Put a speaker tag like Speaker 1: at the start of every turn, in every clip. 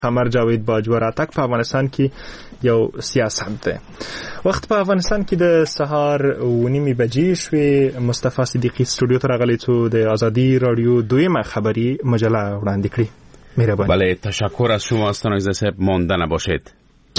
Speaker 1: قمر جاوید باجوه راتګ په افغانستان کې یو سیاست ده. وخت په افغانستان کې د سهار 9:30 بجې شوې. مصطفی صدیقی استودیو ته راغلی څو د آزادی رادیو دویمه خبری مجله وړاندې کړي. مهرباني.
Speaker 2: بله، تشکر از شما استانایزه صاحب. مانده نباشید.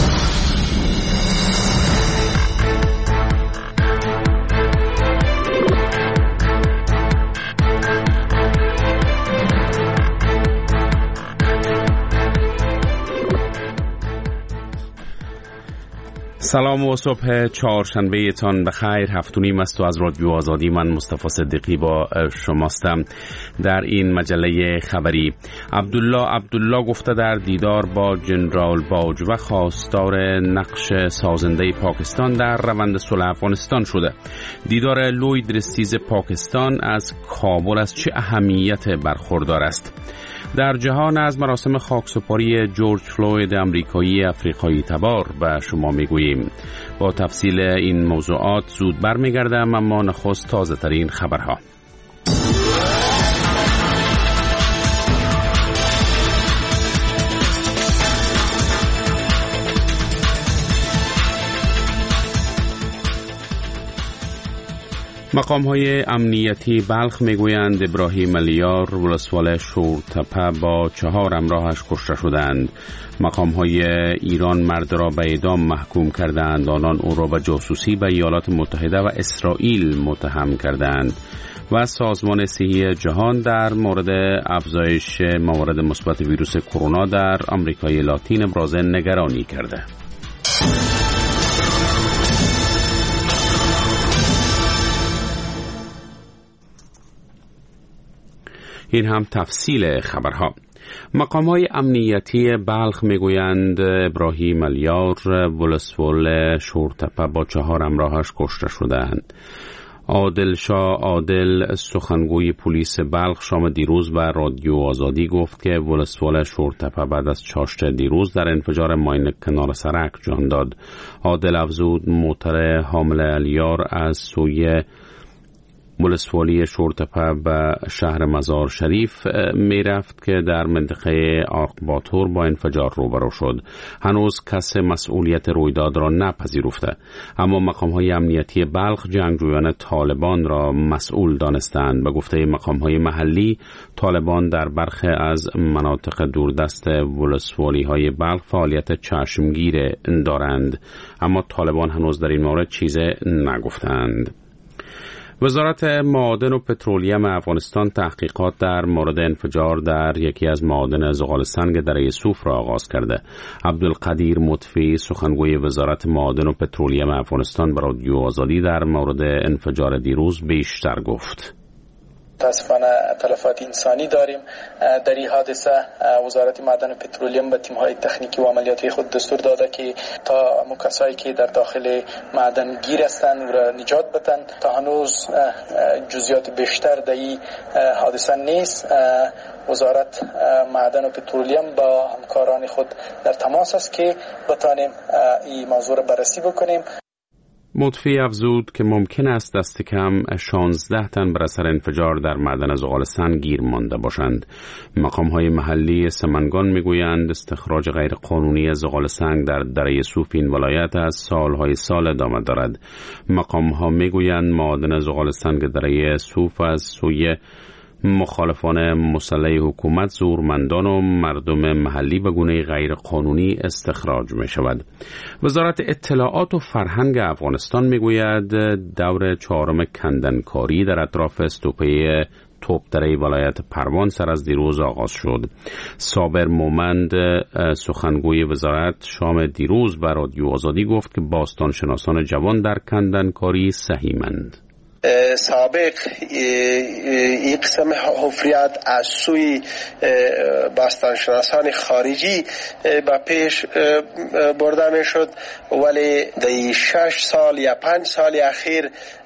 Speaker 2: سلام و صبح چهارشنبه تان بخیر. 7:30 است و از رادیو آزادی من مصطفی صدیقی با شماستم. در این مجله خبری عبدالله گفته در دیدار با جنرال باجوه خواستار نقش سازنده پاکستان در روند صلح افغانستان شده. دیدار لوید رستیز پاکستان از کابل از چه اهمیت برخوردار است؟ در جهان از مراسم خاکسپاری جورج فلوید امریکایی افریقایی تبار به شما میگوییم. با تفصیل این موضوعات زود برمیگردم، اما نخست تازه ترین خبرها. مقام‌های امنیتی بلخ میگویند ابراهیم الیار ولسوالی شورتپه با 4 همراهش کشته شدند. مقام‌های ایران مرد را به اعدام محکوم کردند. آنان او را به جاسوسی به ایالات متحده و اسرائیل متهم کردند. و سازمان صحی جهان در مورد افزایش موارد مثبت ویروس کرونا در آمریکای لاتین ابراز نگرانی کرده. این هم تفصیل خبرها. مقام‌های امنیتی بلخ میگویند ابراهیم الیار ولسوالی شورتپه با 4 همراهش کشته شدند. عادل سخنگوی پلیس بلخ شام دیروز به رادیو آزادی گفت که ولسوالی شورتپه بعد از چاشت دیروز در انفجار ماین کنار سرک جان داد. عادل افزود موتر حامل الیار از سوی ولسوالی شورتپه به شهر مزار شریف می رفت که در منطقه آرقباتور با انفجار روبرو شد. هنوز کس مسئولیت رویداد را نپذیرفته، اما مقام‌های امنیتی بلخ جنگجویان طالبان را مسئول دانستند. به گفته مقام‌های محلی، طالبان در برخی از مناطق دوردست ولسوالی‌های بلخ فعالیت چشمگیر دارند، اما طالبان هنوز در این مورد چیزی نگفتند. وزارت معادن و پترولیم افغانستان تحقیقات در مورد انفجار در یکی از معادن زغال سنگ دره صوف را آغاز کرده. عبدالقدیر مطفی سخنگوی وزارت معادن و پترولیم افغانستان به رادیو آزادی در مورد انفجار دیروز بیشتر گفت.
Speaker 3: متاسفانه تلفات انسانی داریم. در این حادثه وزارت معدن و پترولیم به تیم‌های تکنیکی و عملیاتی خود دستور داده که تا کسایی که در داخل معدن گیر هستند او را نجات بدن. تا هنوز جزئیات بیشتر در این حادثه نیست. وزارت معدن و پترولیم با همکاران خود در تماس است که بتانیم این موضوع را بررسی بکنیم.
Speaker 2: مطفی افزود که ممکن است دست کم 16 تن بر اثر انفجار در معدن زغال سنگ گیر مانده باشند. مقام‌های محلی سمنگان میگویند استخراج غیرقانونی زغال سنگ در دره صوف این ولایت از سالهای سال ادامه دارد. مقام‌ها میگویند معادن زغال سنگ دره صوف از سوی مخالفان مسلح حکومت، زورمندان و مردم محلی به گونه غیر قانونی استخراج می شود. وزارت اطلاعات و فرهنگ افغانستان می گوید دور 4 کندنکاری در اطراف استوپه توپدره ولایت پروان سر از دیروز آغاز شد. صابر مومند سخنگوی وزارت شام دیروز به رادیو آزادی گفت که باستانشناسان جوان در کندنکاری سهیمند.
Speaker 4: سابق این قسم حفریت از سوی باستانشناسان خارجی به پیش برده می شد، ولی در 6 سال یا 5 سال اخیر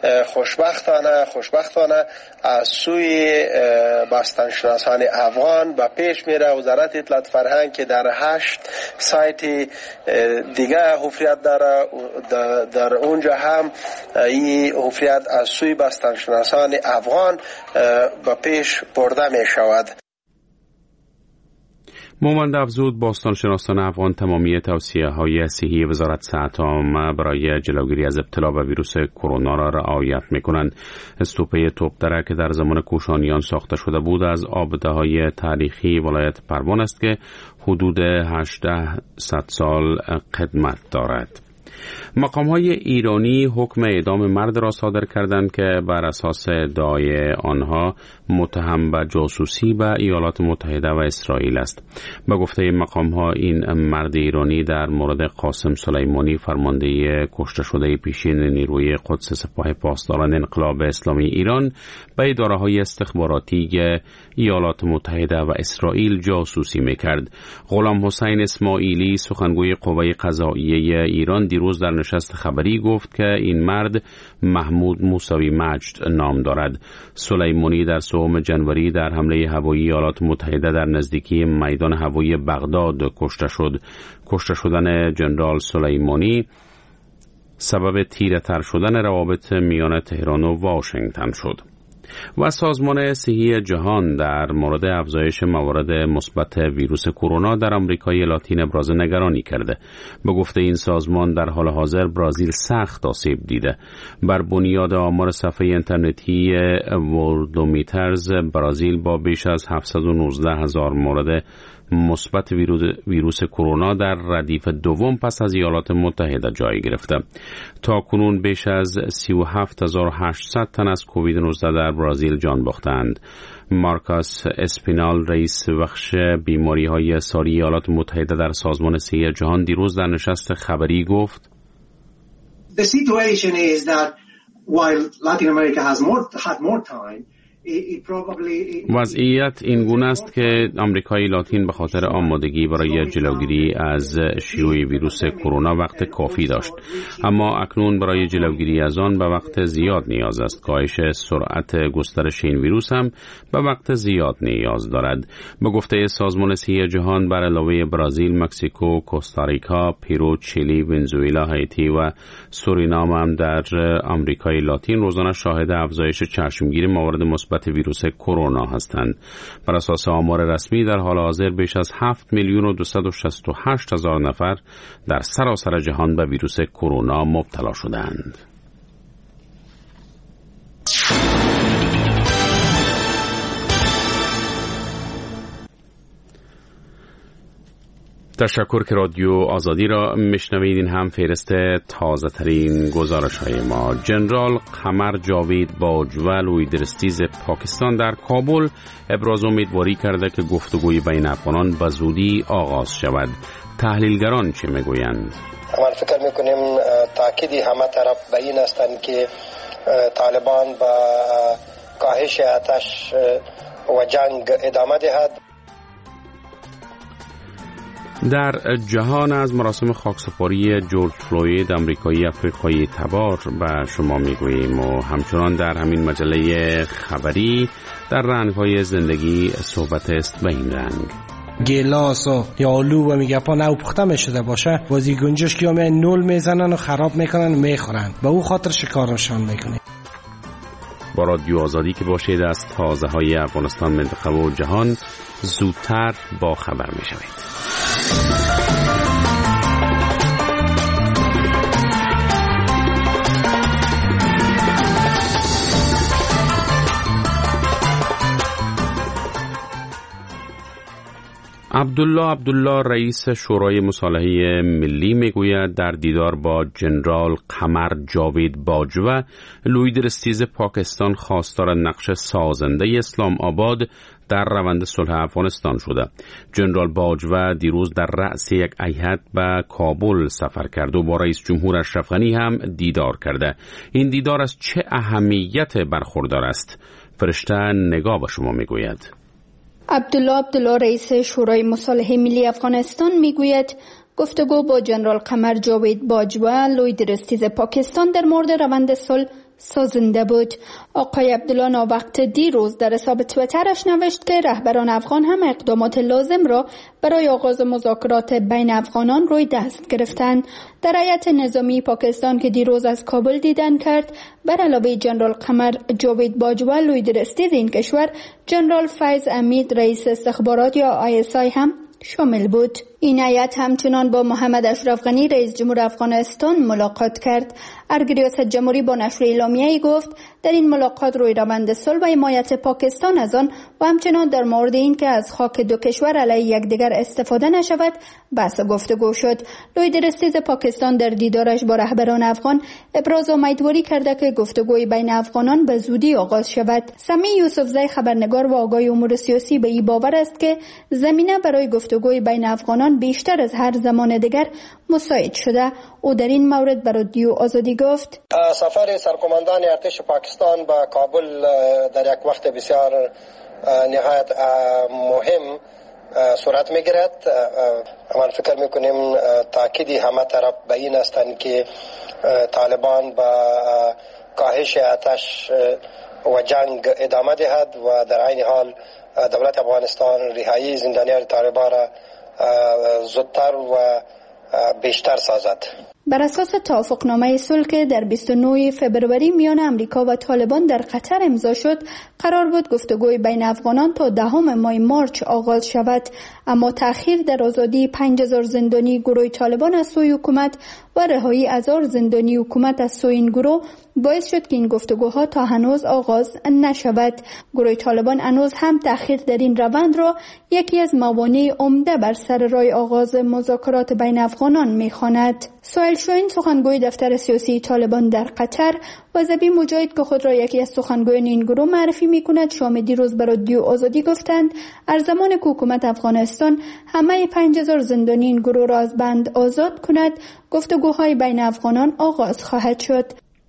Speaker 4: خوشبختانه از سوی باستانشناسان افغان به پیش میره. وزارت اطلاعات فرهنگ که در 8 سایت دیگه حفریت داره، در اونجا هم این حفریت از سوی باستانشناسان افغان به پیش برده می شود.
Speaker 2: مومند افزود باستانشناسان افغان تمامی توصیه‌های صحی وزارت صحت عامه برای جلوگیری از ابتلا به ویروس کرونا را رعایت می‌کنند. استوپه توپدره که در زمان کوشانیان ساخته شده بود از آبده‌های تاریخی ولایت پروان است که حدود 1800 سال قدمت دارد. مقام‌های ایرانی حکم اعدام مرد را صادر کردند که بر اساس ادعای آنها متهم به جاسوسی به ایالات متحده و اسرائیل است. به گفته مقام‌ها این مرد ایرانی در مورد قاسم سلیمانی فرمانده کشته شده پیشین نیروی قدس سپاه پاسداران انقلاب اسلامی ایران به اداره‌های استخباراتی ایالات متحده و اسرائیل جاسوسی می‌کرد. غلام حسین اسماعیلی سخنگوی قوه قضاییه ایران دیروز در نشست خبری گفت که این مرد محمود موسوی مجد نام دارد. سلیمانی در 3 جنوری در حمله هوایی ایالات متحده در نزدیکی میدان هوایی بغداد کشته شد. کشته شدن جنرال سلیمانی سبب تیره‌تر شدن روابط میان تهران و واشنگتن شد. و سازمان صحی جهان در مورد افزایش موارد مثبت ویروس کرونا در آمریکای لاتین ابراز نگرانی کرده. به گفته این سازمان در حال حاضر برزیل سخت آسیب دیده. بر بنیاد آمار صفحه اینترنتی وردومیترز، برزیل با بیش از 719,000 مورد مثبت ویروس کرونا در ردیف دوم پس از ایالات متحده جای گرفته. تا کنون بیش از 37,800 تن از کووید 19 در برزیل جان باختند. مارکاس اسپینال رئیس بخش بیماری‌های ساری ایالات متحده در سازمان صحی جهان دیروز در نشست خبری گفت:
Speaker 5: The situation is that while Latin America had more time,
Speaker 2: وضعیت این گونه است که آمریکای لاتین به خاطر آمادگی برای جلوگیری از شیوع ویروس کرونا وقت کافی داشت، اما اکنون برای جلوگیری از آن به وقت زیاد نیاز است. کاهش سرعت گسترش این ویروس هم به وقت زیاد نیاز دارد. به گفته سازمان صحی جهان بر علاوه برزیل، مکزیکو، کوستاریکا، پرو، چیلی، ونزوئلا، هایتی و سورینام هم در آمریکای لاتین روزانه شاهد افزایش چشمگیر موارد مثبت ویروس کرونا هستند. بر اساس آمار رسمی در حال حاضر بیش از 7,268,000 نفر در سراسر جهان به ویروس کرونا مبتلا شدند. تشکر که رادیو آزادی را میشنوید. این هم فهرست تازه ترین گزارش های ما. جنرال قمر جاوید باجوه لویدرستیز پاکستان در کابل ابراز امیدواری کرده که گفتگوی بین افغانان به زودی آغاز شود. تحلیلگران چه میگویند؟
Speaker 4: ما فکر میکنیم تاکیدی همه طرف به این هستند که طالبان با کاهش آتش و جنگ ادامه دهد.
Speaker 2: در جهان از مراسم خاکسپاری جورج فلوید امریکایی افریقایی تبار به شما میگوییم و همچنان در همین مجله خبری در رنگ‌های زندگی صحبت است به این رنگ.
Speaker 6: گلاس و یا آلو و میگه پا نو پخته میشده باشه بازی گنجش که همه نول میزنن و خراب میکنن و میخورن، به او خاطر شکارشان میکنه.
Speaker 2: با رادیو آزادی که باشید از تازه های افغانستان، منطقه و جهان زودتر با خبر میشوید. عبدالله رئیس شورای مصالحه ملی میگوید در دیدار با جنرال قمر جاوید باجوه لویدرستیز پاکستان خواستار نقش سازنده اسلام آباد در روند صلح افغانستان شده. جنرال باجوه دیروز در رأس یک هیئت به کابل سفر کرد و با رئیس جمهور اشرف غنی هم دیدار کرده. این دیدار از چه اهمیت برخوردار است؟ فرشته نگاه به شما میگوید.
Speaker 7: عبدالله رئیس شورای مصالحه ملی افغانستان میگوید گفتگو با جنرال قمر جاوید باجوه لویدرستیز پاکستان در مورد روند صلح سازنده بود. آقای عبدالله ناوقت دیروز در حساب توییترش نوشت که رهبران افغان هم اقدامات لازم را برای آغاز مذاکرات بین افغانان روی دست گرفتند. در هیئت نظامی پاکستان که دیروز از کابل دیدن کرد، بر علاوه جنرال قمر جاوید باجوه لویدرستیز این کشور، جنرال فیض امید رئیس استخبارات یا ISI هم شامل بود. این هیئت همچنان با محمد اشرف غنی رئیس جمهور افغانستان ملاقات کرد. ارگ ریاست جمهوری با نشر اعلامیه‌ای گفت در این ملاقات روی روند صلح و حمایت پاکستان از آن و همچنان در مورد این که از خاک دو کشور علیه یکدیگر استفاده نشود بحث گفتگو شد. لوی درستیز پاکستان در دیدارش با رهبران افغان ابراز امیدواری کرده که گفتگوی بین افغانان به زودی آغاز شود. سمیع یوسفزی خبرنگار و آگاه امور سیاسی به این باور است که زمینه برای گفتگوی بین افغانان بیشتر از هر زمان دیگر مساعد شده. او در این مورد به رادیو آزادی گفت:
Speaker 4: سفر سرقماندان ارتش پاکستان به کابل در یک وقت بسیار نهایت مهم صورت میگیرد. من فکر میکنیم تاکیدی همه طرف به این هستند که طالبان با کاهش آتش و جنگ ادامه دهد و در عین حال دولت افغانستان رهایی زندانیان طالبان را زودتر و بیشتر سازد.
Speaker 7: بر اساس توافقنامه صلح که در 29 فبروری میان امریکا و طالبان در قطر امضا شد، قرار بود گفتگوی بین افغانان تا 10 ماه مارچ آغاز شود، اما تأخیر در آزادی 5000 زندانی گروه طالبان از سوی حکومت و رهایی 1000 زندانی حکومت از سوی این گروه باعث شد که این گفتگوها تا هنوز آغاز نشود. گروه طالبان هنوز هم تأخیر در این روند را یکی از موانع عمده بر سر راه آغاز مذاکرات بین افغانان می‌خواند. سهیل شاهین سخنگوی دفتر سیاسی طالبان در قطر و ذبیح مجاهد که خود را یکی از سخنگویان این گروه معرفی می‌کند شام دیروز به رادیو آزادی گفتند از زمان که حکومت افغانستان همه 5000 زندانی این گروه را از بند آزاد کند گفتگوهای بین افغانان آغاز خواهد شد.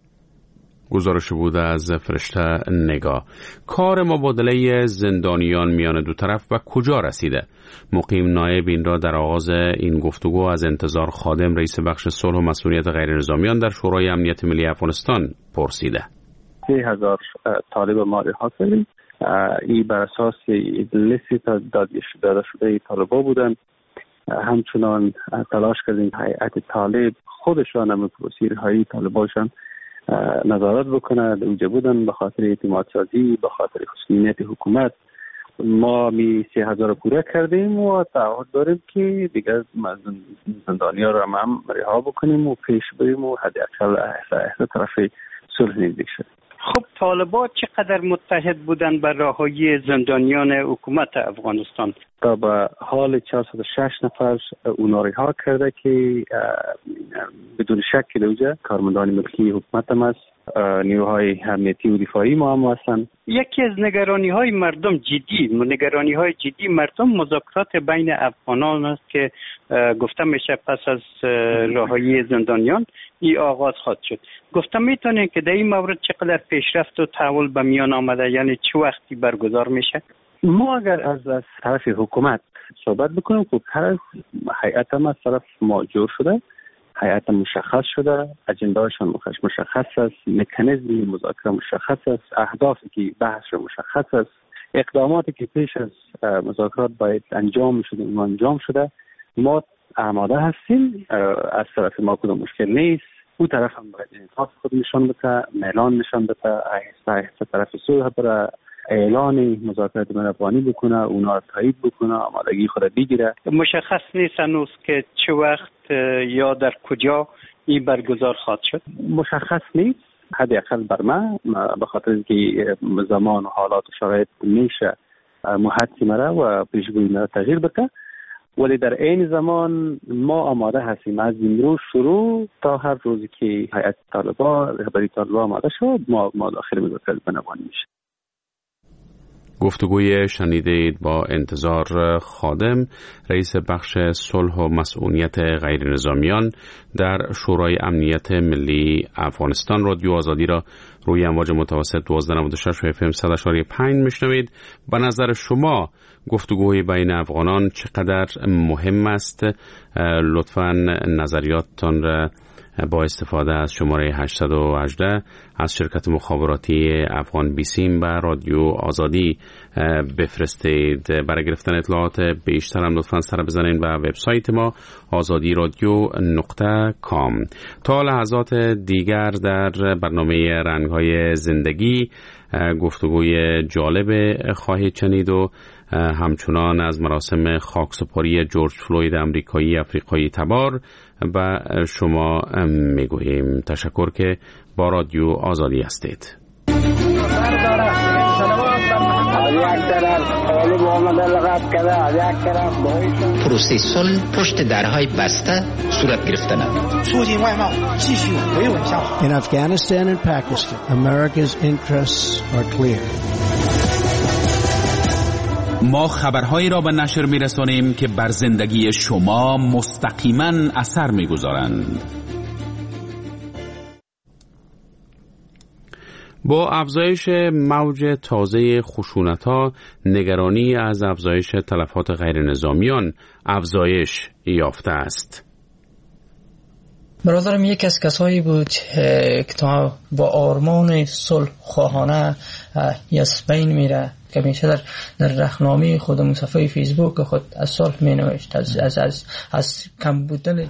Speaker 2: گزارش بوده از فرشته نگاه. کار مبادله زندانیان میان دو طرف به کجا رسیده؟ مقیم نایب این را در آغاز این گفتگو از انتظار خادم رئیس بخش صلح و مسئولیت غیر نظامیان در شورای امنیت ملی افغانستان پرسیده.
Speaker 8: 3000 طالب ما رها کردیم. این بر اساس لیستی داده شده طالبا بودن. همچنان تلاش کردیم هیئت طالب خودشان هم پروسی رهایی طالباشان نظارت بکنه. اونجا بودن به خاطر اعتماد سازی، به خاطر خصوصیت حکومت. ما 3000 پوره کردیم و تعهد داریم که دیگر زندانیان را هم رها بکنیم و پیش بریم و حداقل طرف صلح نزدیک شد.
Speaker 9: خب طالبان چقدر متحد بودن بر رهایی زندانیان حکومت افغانستان؟
Speaker 8: تا به حال 406 نفر اونا رها کرده که بدون شک که کارمندان ملکی حکومت هم است، نیروهای امنیتی و دفاعی ما هم هستند.
Speaker 9: یکی از نگرانی های جدی مردم مذاکرات بین افغانان است که گفته میشه پس از رهایی زندانیان این آغاز خواهد شد. گفته میتونه که در این مورد چقدر پیشرفت و تحول به میان آمده، یعنی چه وقتی برگزار میشه؟
Speaker 8: ما اگر از طرف حکومت صحبت بکنیم که هر از هیئت هم از طرف ما جور شده، هیئت مشخص شده، اجندهاشون مشخص است، مکانیزم مذاکره مشخص است، اهدافی که بحث مشخص است، اقداماتی که پیش از مذاکرات باید انجام شده. ما آماده هستیم. از طرف ما کدام مشکل نیست. اون طرف هم باید انعطاف خود نشان بده، میلان نشان بده، آهسته طرف صلح برای اعلان مذاکرات بین افغانی بکنه، اونا رو تایید بکنه، آمادگی خود بگیره.
Speaker 9: مشخص نیست هنوز که چه وقت یا در کجا این برگزار خواهد شد؟
Speaker 8: مشخص نیست. حداقل بر من به خاطر اینکه زمان و حالات و شرایط میشه محدثی مرا و پیشگویی مرا تغییر بده، ولی در این زمان ما آماده هستیم از این روز شروع تا هر روزی که هیئت طالبان رهبری طالبان آماده شد ما داخل مذاکرات بین افغانی میشه.
Speaker 2: گفتگوی شنیدید با انتظار خادم رئیس بخش صلح و مسئولیت غیر نظامیان در شورای امنیت ملی افغانستان. رادیو آزادی را روی امواج متوسط 1296 و FM 100.5 میشنوید. به نظر شما گفتگوی بین افغانان چقدر مهم است؟ لطفاً نظریاتتان را با استفاده از شماره 818 از شرکت مخابراتی افغان بیسیم به رادیو آزادی بفرستید. برای گرفتن اطلاعات بیشتر هم لطفاً سر بزنید به وبسایت ما azadiradyo.com. تا لحظات دیگر در برنامه رنگ‌های زندگی گفتگوی جالب خواهید شنید و همچنان از مراسم خاکسپاری جورج فلوید امریکایی افریقایی تبار و شما میگوییم. تشکر که با رادیو آزادی هستید.
Speaker 10: پروسه صلح پشت درهای بسته صورت گرفتن.
Speaker 11: In Afghanistan and Pakistan, America's interests are clear.
Speaker 12: ما خبرهایی را به نشر می‌رسانیم که بر زندگی شما مستقیما اثر می‌گذارند.
Speaker 2: با افزایش موج تازه خشونت‌ها، نگرانی از افزایش تلفات غیر نظامیان افزایش یافته است.
Speaker 13: برادرم یکی از کسایی بود که تا با آرمان صلح خواهانه از بین میره، که میشه در رخنامه خود و صفحه فیسبوک خود از صلح مینوشت، از کم بودن.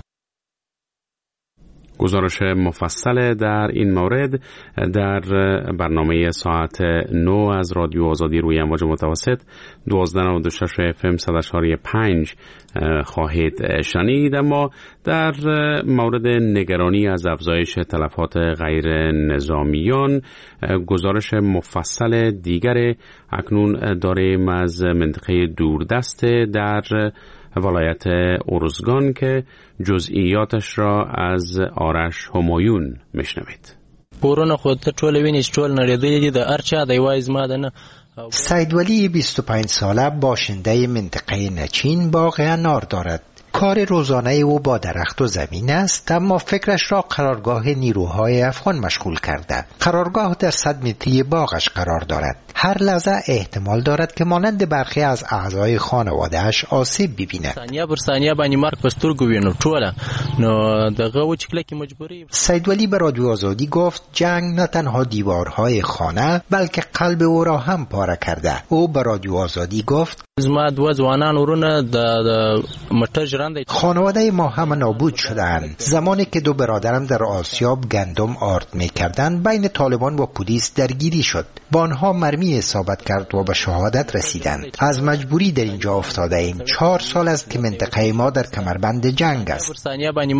Speaker 2: گزارش مفصل در این مورد در برنامه ساعت 9 از رادیو آزادی روی امواج متوسط 1296 FM 100.5 خواهید شنید. اما در مورد نگرانی از افزایش تلفات غیر نظامیان گزارش مفصل دیگر اکنون داریم از منطقه دوردست در ولایت ارزگان که جزئیاتش را از آرش همایون میشنوید.
Speaker 14: پورونه خود ټول ویني ټول نړیدلې دي د ارچا د وایز ما ده نه.
Speaker 15: سید ولی 25 ساله باشنده منطقه نچین باغ انار دارد. کار روزانه او با درخت و زمین است، اما فکرش را قرارگاه نیروهای افغان مشغول کرده. قرارگاه در 100 متری باغش قرار دارد. هر لحظه احتمال دارد که مانند برخی از اعضای خانواده‌اش آسیب ببیند.
Speaker 14: ثانیه بر ثانیه باندې مرګ پستر ګوینو ټوله نو دغه و چې کله کې مجبوری.
Speaker 15: سید ولی به رادیو آزادی گفت جنگ نه تنها دیوارهای خانه بلکه قلب او را هم پاره کرده. او به رادیو آزادی گفت
Speaker 14: زما دو ځوانان ورونه د مټر
Speaker 15: خانواده ما همه نابود شدند. زمانی که دو برادرم در آسیاب گندم آرد می‌کردند بین طالبان و پلیس درگیری شد. با آنها مرمی اصابت کرد و به شهادت رسیدند. از مجبوری در اینجا افتاده ایم. 4 سال است که منطقه ما در کمربند جنگ است.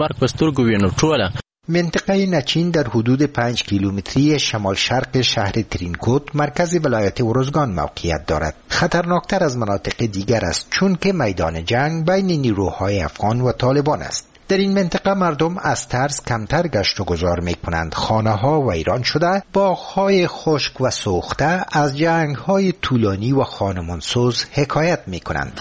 Speaker 15: منطقه نچین در حدود 5 کیلومتری شمال شرق شهر ترینکوت مرکز ولایت ارزگان موقعیت دارد. خطرناکتر از مناطق دیگر است چون که میدان جنگ بین نیروهای افغان و طالبان است. در این منطقه مردم از ترس کمتر گشت و گذار می کنند. خانه ها ویران شده، باغ‌های خشک و سوخته از جنگ‌های طولانی و خانمانسوز حکایت می کنند.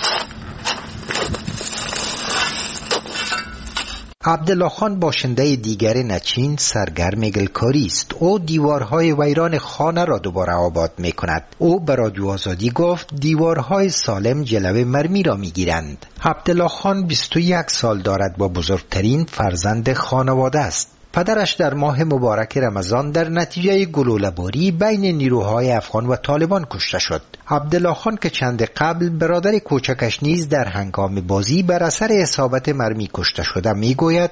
Speaker 15: عبدالله خان باشنده دیگر نچین سرگرم گلکاری است. او دیوارهای ویران خانه را دوباره آباد می کند. او به رادیو آزادی گفت دیوارهای سالم جلوه مرمی را می گیرند. عبدالله خان 21 سال دارد و بزرگترین فرزند خانواده است. پدرش در ماه مبارک رمضان در نتیجه گلوله‌باری بین نیروهای افغان و طالبان کشته شد. عبدالله خان که چند قبل برادر کوچکش نیز در هنگام بازی بر اثر اصابت مرمی کشته شده میگوید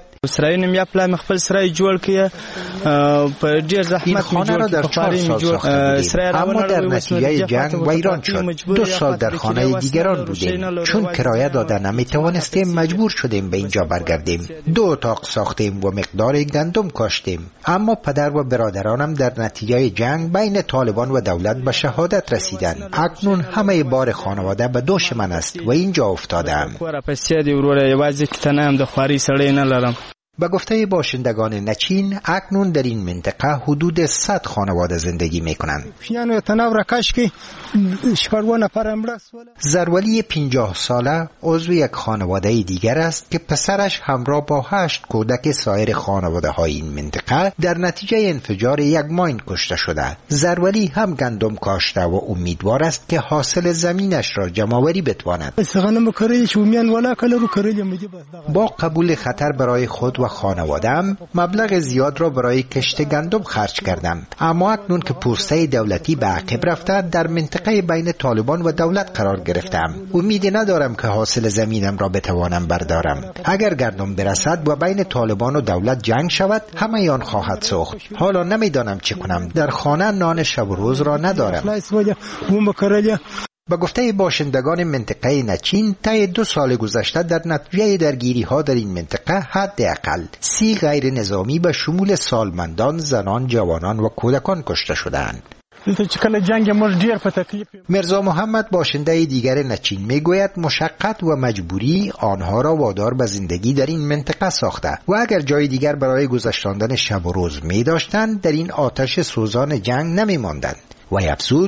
Speaker 15: این خانه را در 4 سال ساخته بودیم، اما در نتیجه جنگ ویران شد. 2 سال در خانه دیگران بودیم. چون کرایه داده نمیتوانستیم مجبور شدیم به اینجا برگردیم. 2 اتاق ساختیم و مقدار گندم کاشتیم. اما پدر و برادرانم در نتیجه جنگ بین طالبان و دولت به شهادت رسیدند. اکنون همه بار خانواده به دوش من است و اینجا افتادم. به گفته باشندگان نچین اکنون در این منطقه حدود 100 خانواده زندگی می کنند. زرولی 50 ساله عضو یک خانواده دیگر است که پسرش همراه با 8 کودک سایر خانواده های این منطقه در نتیجه انفجار یک ماین کشته شده. زرولی هم گندم کاشته و امیدوار است که حاصل زمینش را جمع‌آوری بتواند. با قبول خطر برای خود و خانواده‌ام مبلغ زیاد را برای کشت گندم خرج کردم، اما اکنون که پوسته دولتی به عقب رفته در منطقه بین طالبان و دولت قرار گرفتم. امیدی ندارم که حاصل زمینم را بتوانم بردارم. اگر گندم برسد و بین طالبان و دولت جنگ شود همه آن خواهد سوخت. حالا نمیدانم چه کنم. در خانه نان شب و روز را ندارم. به گفته باشندگان منطقه نچین، طی 2 سال گذشته در نتیجه درگیری‌ها در این منطقه حداقل 30 غیر نظامی به شمول سالمندان، زنان، جوانان و کودکان کشته شدند. مرزا محمد باشنده دیگر نچین میگوید مشقت و مجبوری آنها را وادار به زندگی در این منطقه ساخته و اگر جای دیگر برای گذشتاندن شب و روز می داشتند در این آتش سوزان جنگ نمی ماندند. و افزود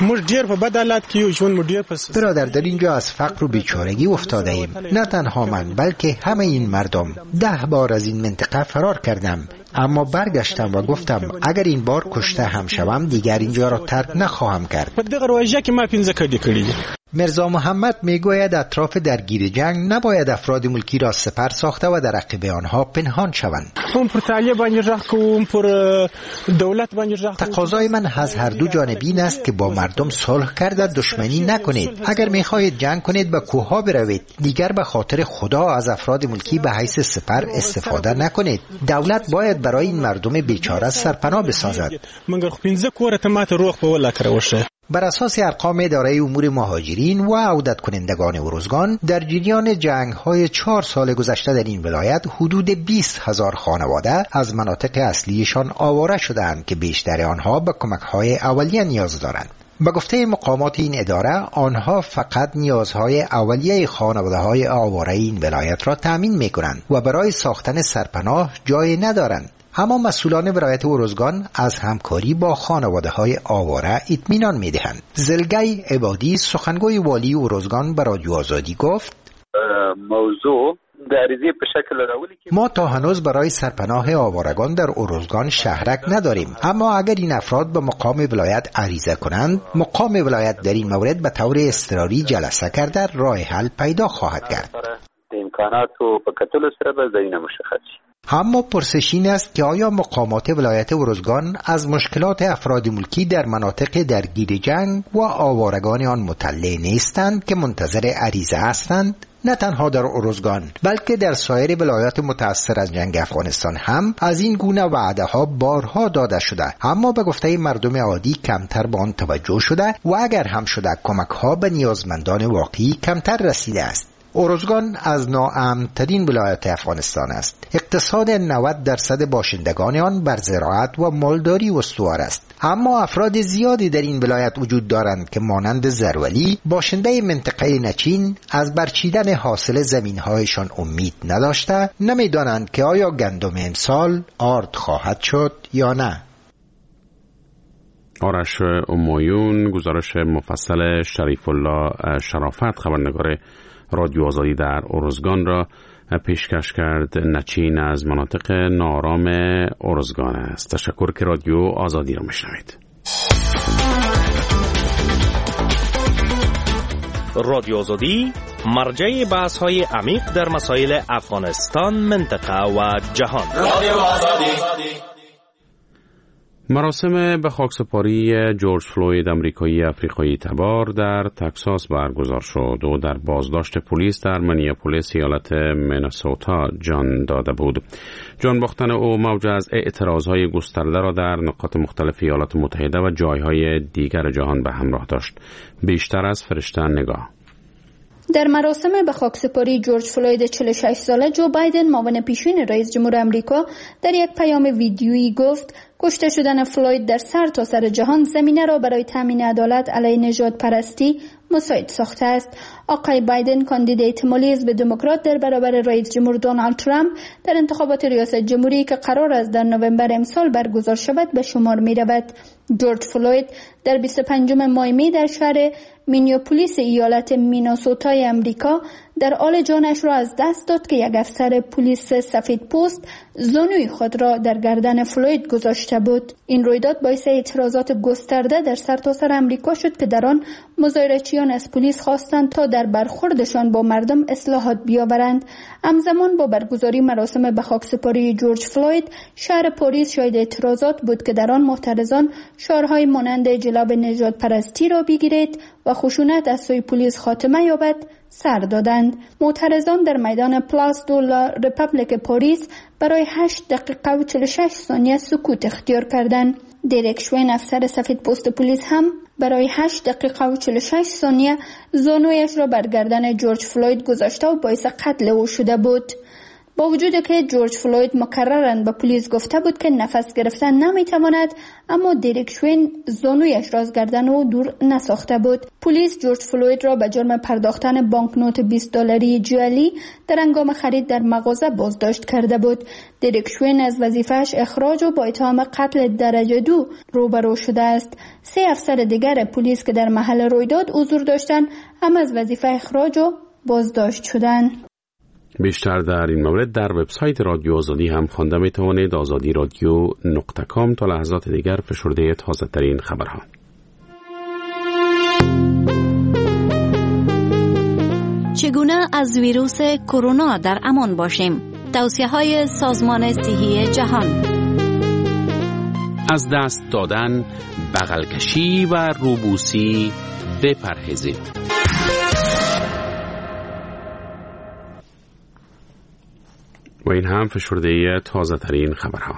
Speaker 15: برادر، در اینجا از فقر و بیچارگی افتاده ایم. نه تنها من بلکه همه این مردم. 10 بار از این منطقه فرار کردم، اما برگشتم و گفتم اگر این بار کشته هم شوم دیگر اینجا را ترک نخواهم کرد. مرزا محمد میگوید اطراف درگیر جنگ نباید افراد ملکی را سپر ساخته و در عقب آنها پنهان شوند. تقاضای من از هر دو جانب این است که با مردم صلح کرده دشمنی نکنید. اگر میخواهید جنگ کنید به کوهها بروید، دیگر به خاطر خدا از افراد ملکی به حیث سپر استفاده نکنید. دولت باید برای این مردم بیچاره سرپناه بسازد. بر اساس ارقام اداره امور مهاجرین و عودت کنندگان ارزگان، در جریان جنگ‌های 4 سال گذشته در این ولایت حدود 20,000 خانواده از مناطق اصلیشان آواره شدند که بیشتر آنها به کمک‌های اولیه نیاز دارند. به گفته مقامات این اداره، آنها فقط نیازهای اولیه خانواده‌های آواره این ولایت را تأمین می‌کنند و برای ساختن سرپناه جای ندارند. اما مسئولان ولایت ارزگان از همکاری با خانواده‌های آواره اطمینان می‌دهند. زلگی عبادی، سخنگوی والی ارزگان، به رادیو آزادی گفت
Speaker 16: موضوع دریزی به شکل اولی که
Speaker 15: ما تا هنوز برای سرپناه آوارگان در ارزگان شهرک نداریم، اما اگر این افراد به مقام ولایت عریضه کنند، مقام ولایت در این مورد به طور اضطراری جلسه کرده راه حل پیدا خواهد کرد.
Speaker 16: امکانات و به کتل سره به زمینه مشخص.
Speaker 15: اما پرسش این است که آیا مقامات ولایت ارزگان از مشکلات افراد ملکی در مناطق درگیر جنگ و آوارگان آن مطلع نیستند که منتظر عریضه هستند؟ نه تنها در ارزگان بلکه در سایر ولایات متأثر از جنگ افغانستان هم از این گونه وعده ها بارها داده شده، اما به گفته مردم عادی کمتر به آن توجه شده و اگر هم شده کمک ها به نیازمندان واقعی کمتر رسیده است. ارزگان از ناامن‌ترین ولایات افغانستان است. اقتصاد 90% باشندگان آن بر زراعت و مالداری استوار است. اما افراد زیادی در این ولایت وجود دارند که مانند زرولی، باشنده منطقه نچین، از برچیدن حاصل زمین‌هایشان امید نداشته، نمی‌دانند که آیا گندم امسال آرد خواهد شد یا نه.
Speaker 2: آرش امایون گزارش مفصل شریف الله شرافت خبرنگار رادیو آزادی در ارزگان را پیشکش کرد. نچین از مناطق نارام ارزگان است. تشکر که رادیو آزادی را میشنوید.
Speaker 17: رادیو آزادی مرجع بحث‌های عمیق در مسائل افغانستان، منطقه و جهان. رادیو آزادی.
Speaker 2: مراسم به خاکسپاری جورج فلوید امریکایی افریقایی تبار در تگزاس برگزار شد و در بازداشت پلیس در منیاپولیس ایالت مینسوتا جان داده بود. جان باختن او موج از اعتراضهای گسترده را در نقاط مختلف ایالات متحده و جایهای دیگر جهان به همراه داشت. بیشتر از فرشته نگاه.
Speaker 7: در مراسم به خاکسپاری جورج فلوید 46 ساله، جو بایدن معاون پیشین رئیس جمهور آمریکا در یک پیام ویدیویی گفت کشته شدن فلوید در سرتاسر جهان زمینه را برای تامین عدالت علیه نژاد پرستی مساعد ساخته است. آقای بایدن، کاندید احتمالی حزب دموکرات در برابر رئیس جمهور دونالد ترامپ در انتخابات ریاست جمهوری که قرار است در نوامبر امسال برگزار شود به شمار می رود. جورج فلوید در 25 ماه می در شهر مینیاپولیس ایالت میناسوتای امریکا در حال جانش را از دست داد که یک افسر پلیس سفید پوست زانوی خود را در گردن فلوید گذاشته بود. این رویداد باعث اعتراضات گسترده در سرتاسر امریکا شد که در آن مظاهرچیان از پلیس خواستند تا در برخوردشان با مردم اصلاحات بیاورند. همزمان با برگزاری مراسم به خاکسپاری جورج فلوید، شهر پاریس شاهد اعتراضات بود که در آن معترضان شعارهای مانند جلاب نژاد پرستی را بگیرید و خشونت از سوی پلیس خاتمه یابد سر دادند. معترضان در میدان پلاس دو لا رپابلیک پاریس برای 8 دقیقه و 46 ثانیه سکوت اختیار کردند. دریک شوین، افسر سفید پوست پلیس، هم برای 8 دقیقه و 46 ثانیه زانویش را بر گردن جورج فلوید گذاشته و باعث قتل او شده بود. با وجود که جورج فلوید مکرراً به پلیس گفته بود که نفس گرفتن نمیتواند، اما دریک شوین زانویش را از گردن او دور نساخته بود. پلیس جورج فلوید را به جرم پرداختن بانکنوت $20 جعلی در هنگام خرید در مغازه بازداشت کرده بود. دریک شوین از وظیفه‌اش اخراج و با اتهام قتل درجه 2 روبرو شده است. 3 افسر دیگر پلیس که در محل رویداد حضور داشتند هم از وظیفه اخراج و بازداشت شدند.
Speaker 2: بیشتر در این مورد در وبسایت رادیو آزادی هم خوانده می توانید. azadiradio.com. تا لحظات دیگر فشرده تازه ترین خبرها.
Speaker 18: چگونه از ویروس کرونا در امان باشیم؟ توصیه‌های سازمان صحی جهان.
Speaker 2: از دست دادن، بغل کشی و روبوسی بپرهیزید. و این هم فشرده تازه ترین خبرها.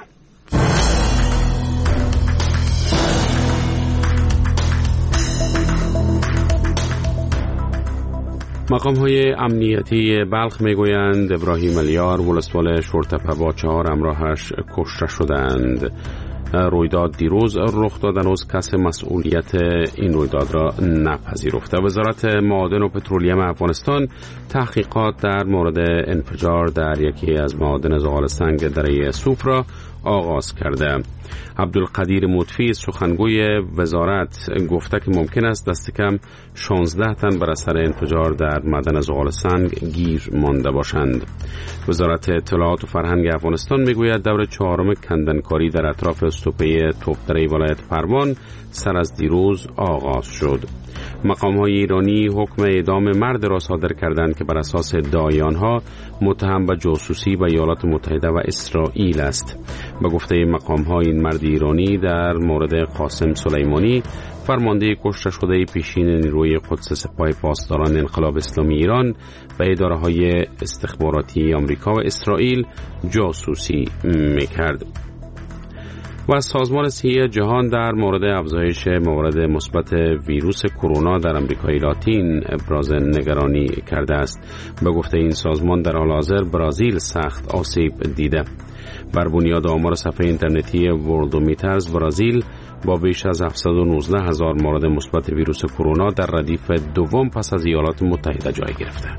Speaker 2: مقام‌های امنیتی بلخ میگویند ابراهیم الیار ولسوال شورتپه با 4 همراهش کشته شدند. رویداد دیروز رخ داد، هنوز کس مسئولیت این رویداد را نپذیرفته. وزارت معادن و پترولیم افغانستان تحقیقات در مورد انفجار در یکی از معادن زغال سنگ دره سوف را آغاز کرده. عبدالقدیر مطفی سخنگوی وزارت گفته که ممکن است دست کم 16 تن بر اثر انفجار در معدن زغال سنگ گیر مانده باشند. وزارت اطلاعات و فرهنگ افغانستان میگوید دور 4 کندنکاری در اطراف استوپه توپدره ولایت پروان سر از دیروز آغاز شد. مقام‌های ایرانی حکم اعدام مرد را صادر کردند که بر اساس ادعای آنها متهم به جاسوسی به ایالات متحده و اسرائیل است. به گفته مقام‌ها این مرد ایرانی در مورد قاسم سلیمانی فرمانده کشته شده پیشین نیروی قدس سپاه پاسداران انقلاب اسلامی ایران به اداره‌های استخباراتی آمریکا و اسرائیل جاسوسی می‌کرد. و سازمان صحی جهان در مورد افزایش موارد مثبت ویروس کرونا در آمریکای لاتین ابراز نگرانی کرده است. به گفته این سازمان در حال حاضر برزیل سخت آسیب دیده. بر بنیاد آمار صفحه اینترنتی ورلدومیترز، برزیل با بیش از 719,000 مورد مثبت ویروس کرونا در ردیف دوم پس از ایالات متحده جای گرفته.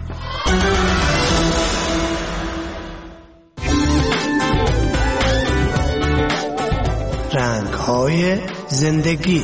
Speaker 11: رنگ‌های زندگی.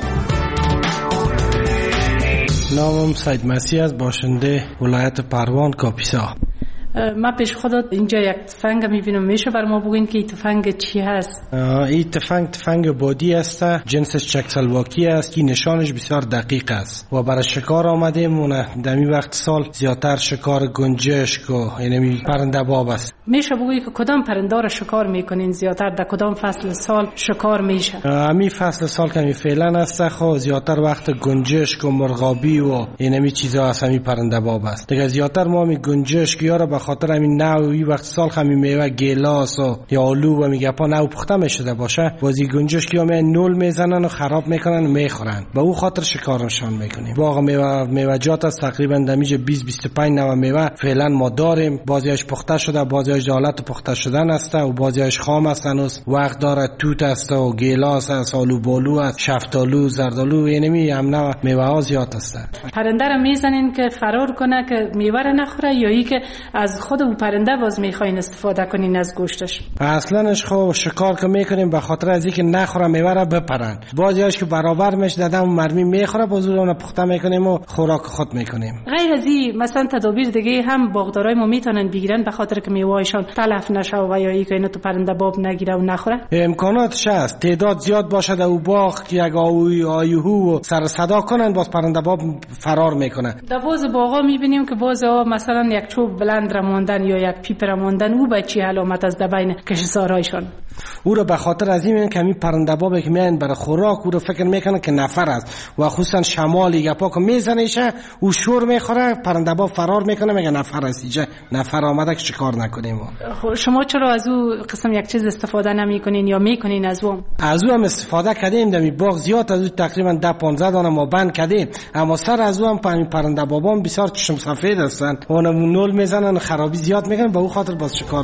Speaker 6: نامم سید مسیح از باشنده ولایت پروان کاپیسا.
Speaker 19: ما پیش خودت اینجا یک تفنگ میبینم، میشه بر ما بگین که این تفنگ چی هست؟
Speaker 6: این تفنگ بادی است، جنسش چکسلواکی است که نشانش بسیار دقیق است و برای شکار آمدیم. در این وقت سال زیادتر شکار گنجشک و یعنی پرنده باب است.
Speaker 19: میشه بگویی که کدام پرنده را شکار میکنین زیادتر؟ در کدام فصل سال شکار میشه؟
Speaker 6: همین فصل سال که فعلا است خو زیادتر وقت گنجشک و مرغابی و اینمی چیزا است. همین پرنده باب است دیگه. زیادتر ما می گنجشک یا به خاطر همین نوعی وقت سال همین میوه گیلاس و یا آلو و میگه پا نو پخته میشده باشه، بازی گنجشک یا نول میزنن و خراب میکنن و میخورن. به اون خاطر شکارشان میکنیم. واقعا میوه‌جات است تقریبا دمیج 20-25 نوع میوه فعلا ما داریم. بعضیش پخته شده، بعضیش حالت پخته شدن است و بعضیش خام است. هنوز وقت داره. توت است و گیلاس است، آلو بالو است، شفتالو، زردالو، یعنی هم نوع میوه ها زیاد است.
Speaker 19: پرنده رو میزنین که فرار کنه که میوه رو نخوره، یا ای که از خود اون پرنده باز میخواین استفاده کنین از گوشتش؟
Speaker 6: اصلاش خب شکار که میکنیم به خاطر از اینکه نخوره میوه رو بپرن. بعضیاش که برابر میشه دادم مرمی میخوره، باز اون پخته میکنیم و خوراک خود میکنیم.
Speaker 19: غیر از این مثلا تدابیر دیگه هم باغدارای ما میتونن بگیرن به خاطر که میوهشون تلف نشه و یا اینکه اینو تو پرنده باب نگیره و نخوره؟
Speaker 6: امکاناتش هست. تعداد زیاد باشه در باغ که یک آیوهو و سر صدا کنن باز پرنده باب فرار میکنه.
Speaker 19: در باز باغا میبینیم که باز مثلا یک چوب بلند ماندن یا یک پیپ ماندن، او به چی علامت از بین کشتزارایشان.
Speaker 6: او رو به خاطر از این که می پرنده بابی که میان برای خوراک او رو فکر میکنه که نفر است و خصوصا شمالی گپا که میزنیشه او شور میخوره، پرنده باب فرار میکنه میگه نفر است، اینجا نفر آمده که چیکار نکنیم.
Speaker 19: شما چرا از او قسم یک چیز استفاده نمیکنین یا میکنین؟ از او
Speaker 6: هم استفاده کردیم، در باغ زیاد از او تقریبا 10-15 دانه ما بند کردیم، اما سر از او هم پرنده بابام بسیار چشم سفید هستن، اون نول میزنن خرابی زیاد میکنن، به او خاطر باز چیکار